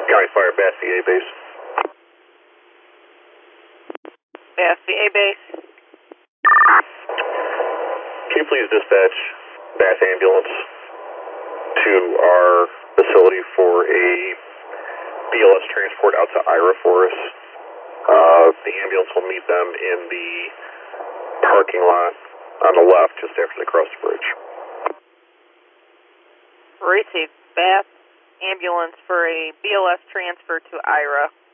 County Fire, Bass VA base. Bass VA base. Can you please dispatch Bass ambulance to our facility for a BLS transport out to Ira for us? The ambulance will meet them in the parking lot on the left just after they cross the bridge. Receive. Bass ambulance for a BLS transfer to Ira.